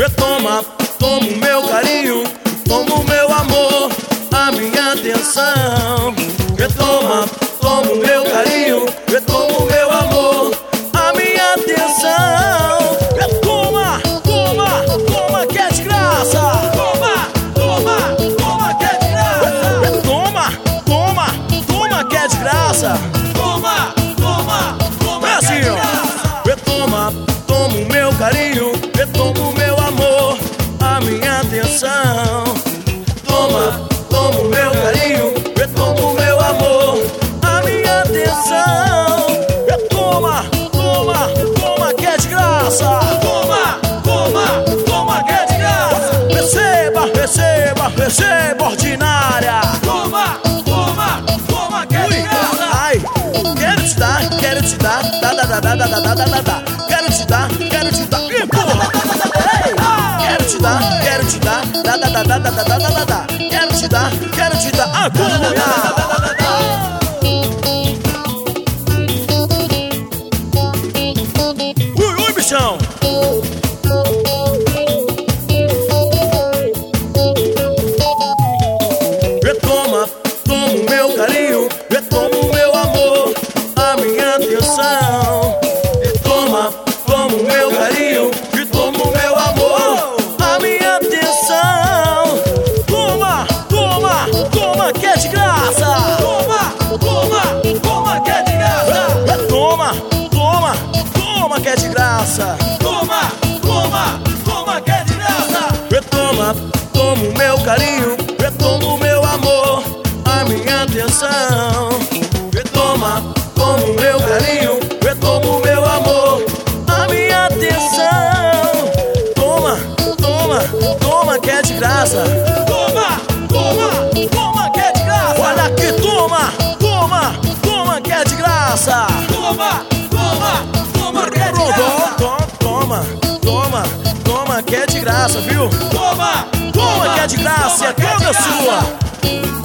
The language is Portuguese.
Toma, toma o meu carinho, toma o meu amor, a minha atenção. Toma, toma o meu carinho, toma o meu amor, a minha atenção. Toma, toma, toma que é de graça. Toma, toma, toma que é de graça. Toma, toma, toma que é de graça. Toma, toma, toma que é de graça. Toma, toma o meu carinho, toma o meu amor, a minha atenção. Toma, toma o meu carinho, toma o meu amor, a minha atenção. Toma, toma, toma que é de graça. Toma, toma, toma que é de graça. Receba, receba, receba ordinária. Toma, toma, toma que é de graça. Ai, quero te dar, quero te dar, dá. Quero te dar, quero te dar. Ih, porra! Quero te dar, quero te dar, dá. Quero te dar, quero te dar. Ui, bichão! Toma, toma o meu carinho, toma o meu amor, a minha atenção. Toma, toma o meu carinho, toma o meu amor, a minha atenção. Toma, toma, toma que é de graça. Toma, toma, toma que é de graça. Toma, toma, toma que é de graça. Toma, toma, toma que é de graça. Toma, toma o meu carinho, toma o meu amor, a minha atenção. Toma, toma o meu carinho, toma o meu amor, a minha atenção. Toma, toma, toma que é de graça. Toma, toma, toma que é de graça. Olha aqui, toma, toma, toma que é de graça. Toma, toma, toma que é de graça. Toma, toma, toma que é de graça, viu? Toma, toma que é de graça, é toda sua.